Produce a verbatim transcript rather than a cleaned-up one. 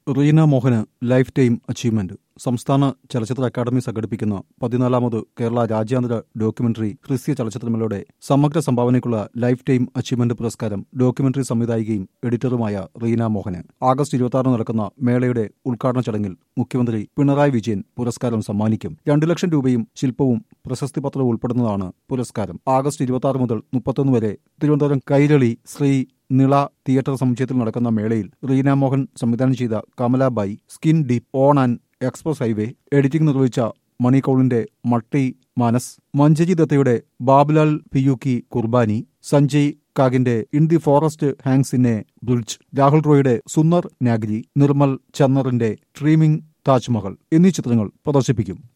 Reena Mohan life time achievement. സംസ്ഥാന ചലച്ചിത്ര academy സംഘടിപ്പിക്കുന്ന പതിനാലാമത് കേരള രാജ്യാന്തര ഡോക്യുമെന്ററി ഹ്രസ്വ ചലച്ചിത്രമേളയുടെ സമഗ്ര സംഭാവനയ്ക്കുള്ള ലൈഫ് ടൈം അച്ചീവ്മെന്റ് പുരസ്കാരം ഡോക്യുമെന്ററി സംവിധായികയും എഡിറ്ററുമായ റീന മോഹന്. ആഗസ്റ്റ് ഇരുപത്തി ആറിന് നടക്കുന്ന മേളയുടെ ഉദ്ഘാടന ചടങ്ങിൽ മുഖ്യമന്ത്രി പിണറായി വിജയൻ പുരസ്കാരം സമ്മാനിക്കും. രണ്ടു ലക്ഷം രൂപയും ശില്പവും പ്രശസ്തി പത്രവും ഉൾപ്പെടുന്നതാണ് പുരസ്കാരം. ആഗസ്റ്റ് ഇരുപത്തി ആറ് മുതൽ മുപ്പത്തൊന്ന് വരെ തിരുവനന്തപുരം കൈരളി ശ്രീ നിള തിയേറ്റർ സമുച്ചയത്തിൽ നടക്കുന്ന മേളയിൽ റീന മോഹൻ സംവിധാനം ചെയ്ത Kamlabai, skin deep, on and express highway, editing നിർവഹിച്ച മണി കൗളിന്റെ മൾട്ടി മാനസ്, മഞ്ജരി ദത്തയുടെ ബാബുലാൽ പിയുക്കി കുർബാനി, സഞ്ജയ് കാഗിന്റെ in the forest hangs in a bridge, Rahul റോയുടെ സുന്ദർ നാഗരി, നിർമ്മൽ ചന്നറിന്റെ ഡ്രീമിംഗ് താജ്മഹൽ എന്നീ ചിത്രങ്ങൾ പ്രദർശിപ്പിക്കും.